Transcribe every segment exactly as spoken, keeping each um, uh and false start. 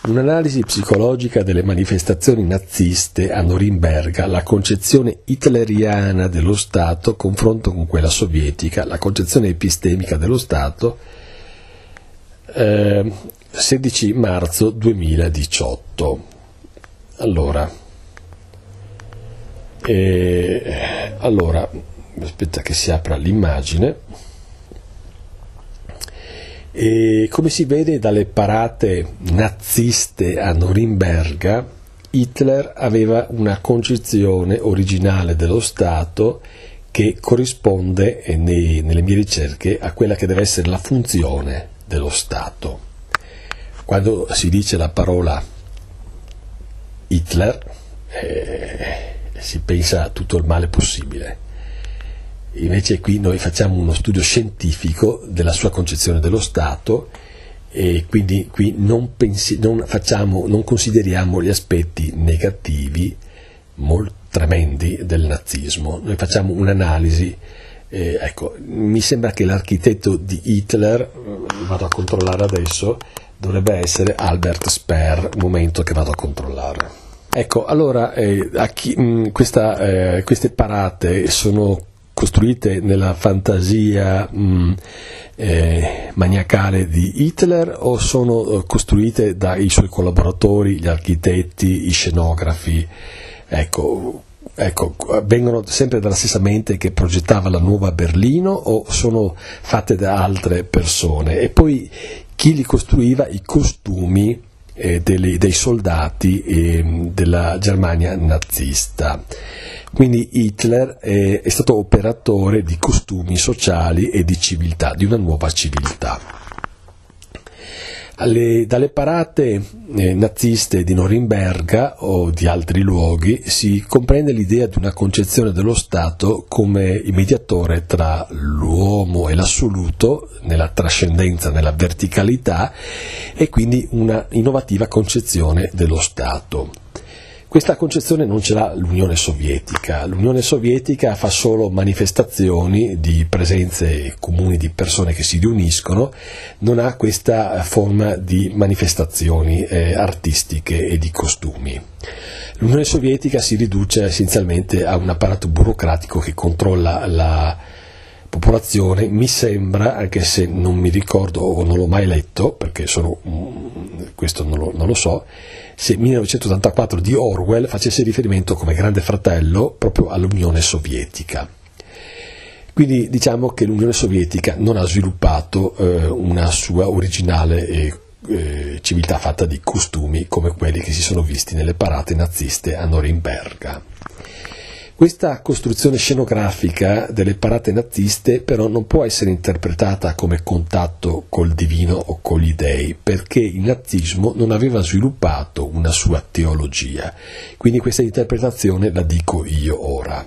Un'analisi psicologica delle manifestazioni naziste a Norimberga, la concezione hitleriana dello Stato, confronto con quella sovietica, la concezione epistemica dello Stato, eh, sedici marzo duemiladiciotto. Allora, eh, allora, aspetta che si apra l'immagine. E come si vede dalle parate naziste a Norimberga, Hitler aveva una concezione originale dello Stato che corrisponde nei, nelle mie ricerche a quella che deve essere la funzione dello Stato. Quando si dice la parola Hitler eh, si pensa a tutto il male possibile. Invece qui noi facciamo uno studio scientifico della sua concezione dello Stato e quindi qui non, pensi, non, facciamo, non consideriamo gli aspetti negativi molto tremendi del nazismo. Noi facciamo un'analisi, eh, ecco, mi sembra che l'architetto di Hitler, vado a controllare adesso, dovrebbe essere Albert Speer, un momento che vado a controllare. Ecco, allora eh, a chi, mh, questa, eh, queste parate sono costruite nella fantasia mh, eh, maniacale di Hitler o sono costruite dai suoi collaboratori, gli architetti, i scenografi? Ecco, ecco, vengono sempre dalla stessa mente che progettava la nuova Berlino o sono fatte da altre persone? E poi chi li costruiva i costumi eh, dei, dei soldati eh, della Germania nazista? Quindi Hitler è, è stato operatore di costumi sociali e di civiltà, di una nuova civiltà. Alle, dalle parate eh, naziste di Norimberga o di altri luoghi si comprende l'idea di una concezione dello Stato come il mediatore tra l'uomo e l'assoluto, nella trascendenza, nella verticalità, e quindi una innovativa concezione dello Stato. Questa concezione non ce l'ha l'Unione Sovietica. L'Unione Sovietica fa solo manifestazioni di presenze comuni di persone che si riuniscono, non ha questa forma di manifestazioni eh, artistiche e di costumi. L'Unione Sovietica si riduce essenzialmente a un apparato burocratico che controlla la popolazione, mi sembra, anche se non mi ricordo o non l'ho mai letto, perché sono, questo non lo, non lo so, se millenovecentottantaquattro di Orwell facesse riferimento come Grande Fratello proprio all'Unione Sovietica. Quindi diciamo che l'Unione Sovietica non ha sviluppato eh, una sua originale eh, eh, civiltà fatta di costumi come quelli che si sono visti nelle parate naziste a Norimberga. Questa costruzione scenografica delle parate naziste però non può essere interpretata come contatto col divino o con gli dei, perché il nazismo non aveva sviluppato una sua teologia, quindi questa interpretazione la dico io ora.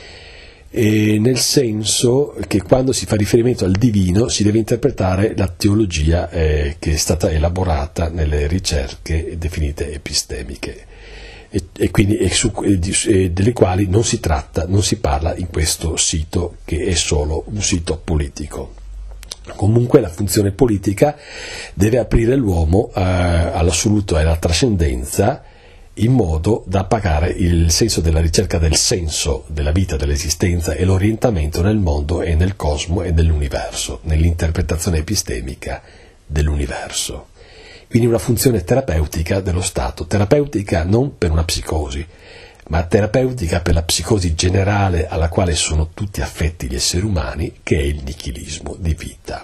E nel senso che quando si fa riferimento al divino si deve interpretare la teologia eh, che è stata elaborata nelle ricerche definite epistemiche. E, e quindi e su, e di, e delle quali non si tratta, non si parla in questo sito che è solo un sito politico. Comunque la funzione politica deve aprire l'uomo eh, all'assoluto e alla trascendenza in modo da pagare il senso della ricerca del senso della vita, dell'esistenza e l'orientamento nel mondo e nel cosmo e nell'universo, nell'interpretazione epistemica dell'universo. Quindi una funzione terapeutica dello Stato, terapeutica non per una psicosi, ma terapeutica per la psicosi generale alla quale sono tutti affetti gli esseri umani, che è il nichilismo di vita.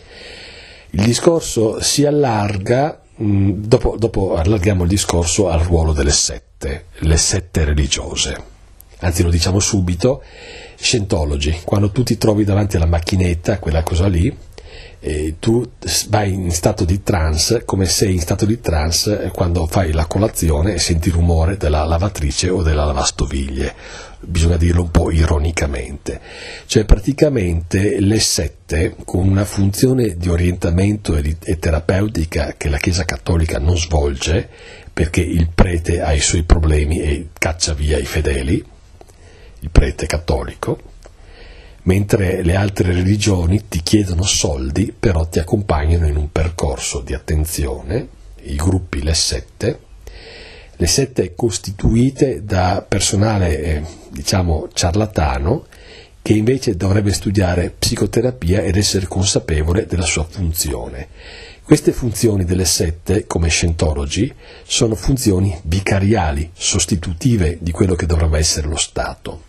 Il discorso si allarga, mh, dopo, dopo allarghiamo il discorso al ruolo delle sette, le sette religiose. Anzi, lo diciamo subito, Scientology, quando tu ti trovi davanti alla macchinetta, quella cosa lì, e tu vai in stato di trance, come sei in stato di trance quando fai la colazione e senti il rumore della lavatrice o della lavastoviglie, bisogna dirlo un po' ironicamente, cioè praticamente le sette con una funzione di orientamento e, di, e terapeutica che la Chiesa Cattolica non svolge, perché il prete ha i suoi problemi e caccia via i fedeli, il prete cattolico, mentre le altre religioni ti chiedono soldi, però ti accompagnano in un percorso di attenzione i gruppi, le sette, le sette costituite da personale, eh, diciamo, ciarlatano, che invece dovrebbe studiare psicoterapia ed essere consapevole della sua funzione. Queste funzioni delle sette, come Scientology, sono funzioni vicariali, sostitutive di quello che dovrebbe essere lo Stato.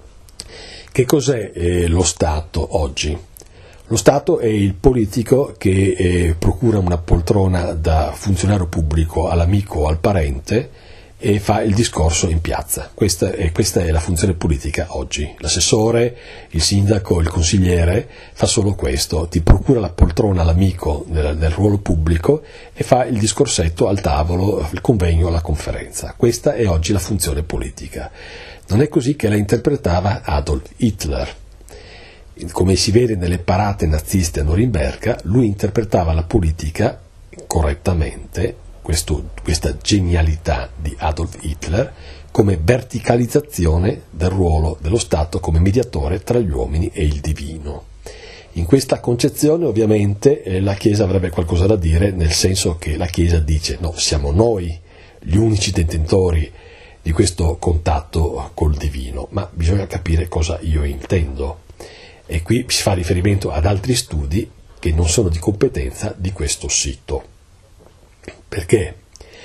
Che cos'è eh, lo Stato oggi? Lo Stato è il politico che eh, procura una poltrona da funzionario pubblico all'amico o al parente e fa il discorso in piazza. Questa è, questa è la funzione politica oggi. L'assessore, il sindaco, il consigliere fa solo questo, ti procura la poltrona all'amico del, del ruolo pubblico e fa il discorsetto al tavolo, il convegno, la conferenza. Questa è oggi la funzione politica. Non è così che la interpretava Adolf Hitler. Come si vede nelle parate naziste a Norimberga, lui interpretava la politica correttamente, questo, questa genialità di Adolf Hitler, come verticalizzazione del ruolo dello Stato come mediatore tra gli uomini e il divino. In questa concezione ovviamente eh, la Chiesa avrebbe qualcosa da dire, nel senso che la Chiesa dice no, siamo noi gli unici detentori di questo contatto col divino, ma bisogna capire cosa io intendo. E qui si fa riferimento ad altri studi che non sono di competenza di questo sito. Perché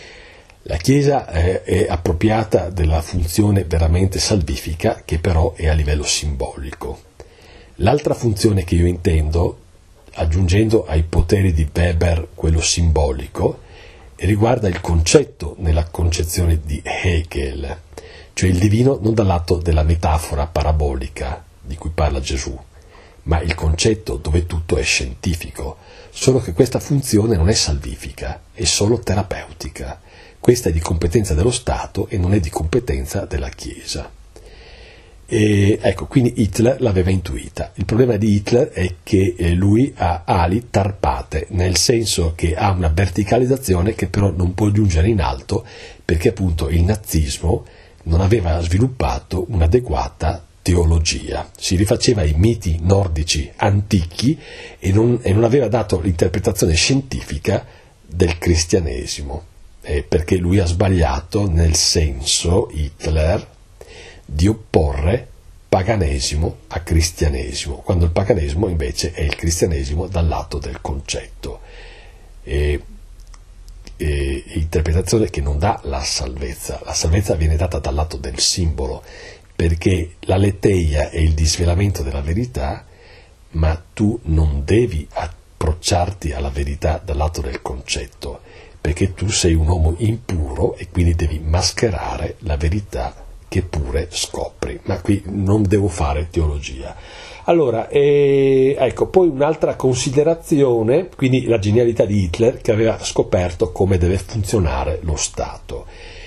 la Chiesa è, è appropriata della funzione veramente salvifica, che però è a livello simbolico. L'altra funzione che io intendo, aggiungendo ai poteri di Weber quello simbolico, riguarda il concetto nella concezione di Hegel, cioè il divino non dal lato della metafora parabolica di cui parla Gesù, ma il concetto dove tutto è scientifico, solo che questa funzione non è salvifica, è solo terapeutica. Questa è di competenza dello Stato e non è di competenza della Chiesa. E ecco, quindi Hitler l'aveva intuita. Il problema di Hitler è che lui ha ali tarpate, nel senso che ha una verticalizzazione che però non può giungere in alto, perché appunto il nazismo non aveva sviluppato un'adeguata teologia, si rifaceva ai miti nordici antichi e non, e non aveva dato l'interpretazione scientifica del cristianesimo, eh, perché lui ha sbagliato nel senso, Hitler, di opporre paganesimo a cristianesimo, quando il paganesimo invece è il cristianesimo dal lato del concetto. E, e, interpretazione che non dà la salvezza, la salvezza viene data dal lato del simbolo, perché la leteia è il disvelamento della verità, ma tu non devi approcciarti alla verità dal lato del concetto, perché tu sei un uomo impuro e quindi devi mascherare la verità che pure scopri. Ma qui non devo fare teologia. Allora, eh, ecco, poi un'altra considerazione, quindi la genialità di Hitler che aveva scoperto come deve funzionare lo Stato.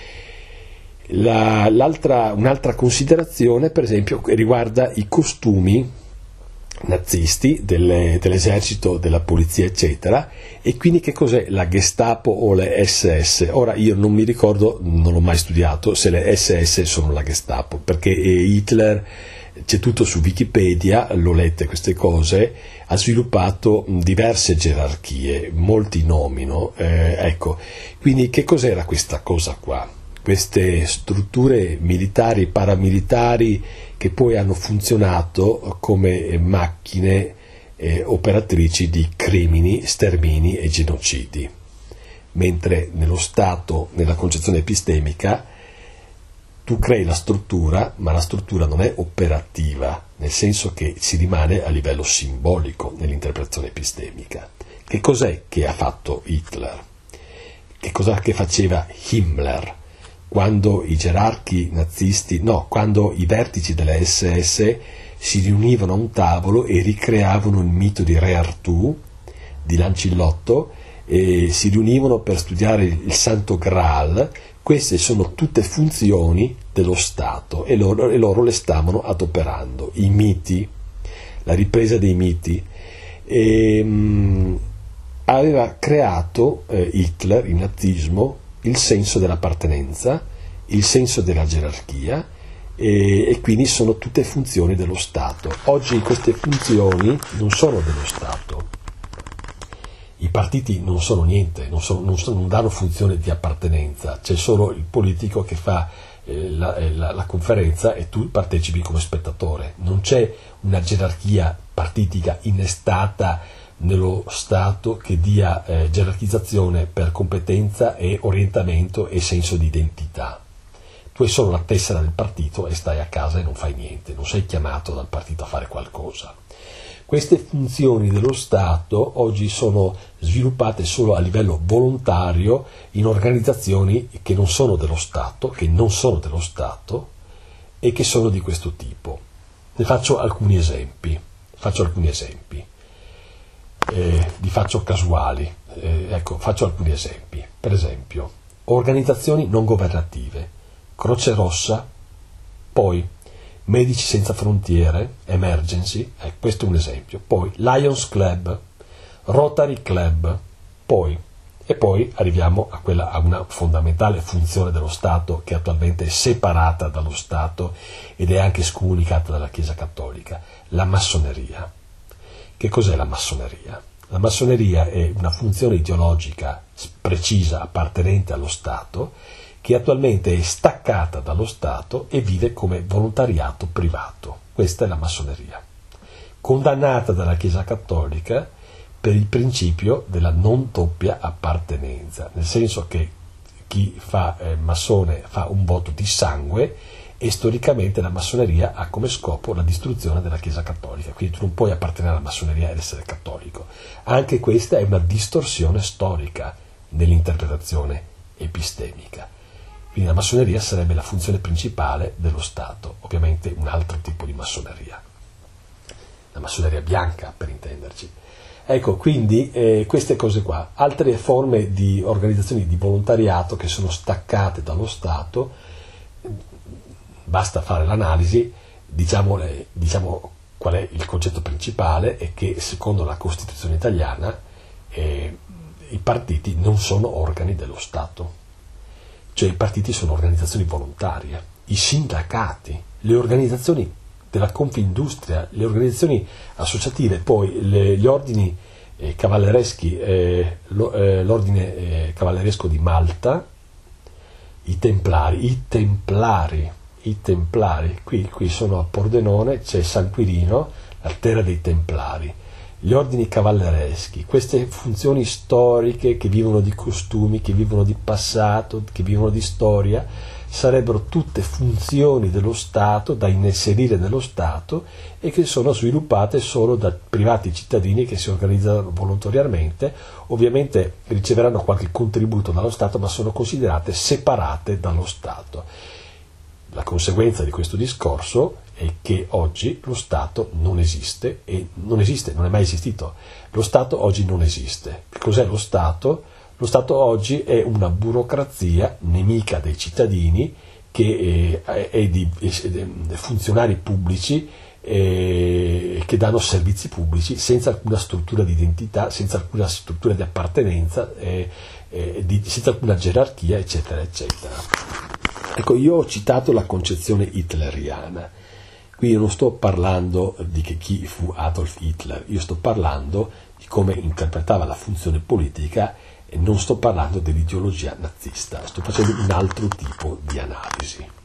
La, l'altra, un'altra considerazione, per esempio, riguarda i costumi nazisti delle, dell'esercito, della polizia, eccetera, e quindi che cos'è la Gestapo o le S S? Ora io non mi ricordo, non l'ho mai studiato, se le S S sono la Gestapo, perché Hitler, c'è tutto su Wikipedia, l'ho lette queste cose, ha sviluppato diverse gerarchie, molti nomi, no? Eh, ecco, quindi che cos'era questa cosa qua? Queste strutture militari, paramilitari che poi hanno funzionato come macchine eh, operatrici di crimini, stermini e genocidi, mentre nello Stato, nella concezione epistemica, tu crei la struttura, ma la struttura non è operativa, nel senso che si rimane a livello simbolico nell'interpretazione epistemica. Che cos'è che ha fatto Hitler? Che cosa che faceva Himmler? Quando i gerarchi nazisti, no, quando i vertici delle S S si riunivano a un tavolo e ricreavano il mito di Re Artù, di Lancillotto, e si riunivano per studiare il Santo Graal. Queste sono tutte funzioni dello Stato e loro, e loro le stavano adoperando. I miti, la ripresa dei miti. E, mh, aveva creato eh, Hitler, il nazismo, il senso dell'appartenenza, il senso della gerarchia e, e quindi sono tutte funzioni dello Stato. Oggi queste funzioni non sono dello Stato. I partiti non sono niente, non, sono, non, sono, non danno funzione di appartenenza, c'è solo il politico che fa eh, la, la, la conferenza e tu partecipi come spettatore. Non c'è una gerarchia partitica innestata nello Stato che dia eh, gerarchizzazione per competenza e orientamento e senso di identità. Tu hai solo la tessera del partito e stai a casa e non fai niente, non sei chiamato dal partito a fare qualcosa. Queste funzioni dello Stato oggi sono sviluppate solo a livello volontario in organizzazioni che non sono dello Stato, che non sono dello Stato e che sono di questo tipo. Ne faccio alcuni esempi, faccio alcuni esempi, eh, li faccio casuali, eh, ecco, faccio alcuni esempi. Per esempio, organizzazioni non governative, Croce Rossa, poi Medici Senza Frontiere, Emergency, eh, questo è un esempio, poi Lions Club, Rotary Club, poi, e poi arriviamo a, quella, a una fondamentale funzione dello Stato che attualmente è separata dallo Stato ed è anche scomunicata dalla Chiesa Cattolica, la massoneria. Che cos'è la massoneria? La massoneria è una funzione ideologica precisa appartenente allo Stato che attualmente è staccata dallo Stato e vive come volontariato privato. Questa è la massoneria, condannata dalla Chiesa Cattolica per il principio della non doppia appartenenza, nel senso che chi fa eh, massone fa un voto di sangue e storicamente la massoneria ha come scopo la distruzione della Chiesa Cattolica, quindi tu non puoi appartenere alla massoneria ed essere cattolico. Anche questa è una distorsione storica nell'interpretazione epistemica. Quindi la massoneria sarebbe la funzione principale dello Stato, ovviamente un altro tipo di massoneria, la massoneria bianca per intenderci. Ecco, quindi eh, queste cose qua, altre forme di organizzazioni di volontariato che sono staccate dallo Stato, basta fare l'analisi, diciamo, diciamo qual è il concetto principale, è che secondo la Costituzione italiana eh, i partiti non sono organi dello Stato. Cioè i partiti sono organizzazioni volontarie, i sindacati, le organizzazioni della Confindustria, le organizzazioni associative, poi le, gli ordini eh, cavallereschi, eh, lo, eh, l'ordine eh, cavalleresco di Malta, i templari, i templari, i templari, qui, qui sono a Pordenone, c'è San Quirino, la terra dei templari. Gli ordini cavallereschi, queste funzioni storiche che vivono di costumi, che vivono di passato, che vivono di storia, sarebbero tutte funzioni dello Stato da inserire nello Stato e che sono sviluppate solo da privati cittadini che si organizzano volontariamente, ovviamente riceveranno qualche contributo dallo Stato, ma sono considerate separate dallo Stato. La conseguenza di questo discorso è che oggi lo Stato non esiste, e non esiste, non è mai esistito. Lo Stato oggi non esiste. Che cos'è lo Stato? Lo Stato oggi è una burocrazia nemica dei cittadini, che è, è di è funzionari pubblici eh, che danno servizi pubblici senza alcuna struttura di identità, senza alcuna struttura di appartenenza, eh, eh, di, senza alcuna gerarchia, eccetera, eccetera. Ecco, io ho citato la concezione hitleriana. Qui io non sto parlando di che chi fu Adolf Hitler, io sto parlando di come interpretava la funzione politica e non sto parlando dell'ideologia nazista, sto facendo un altro tipo di analisi.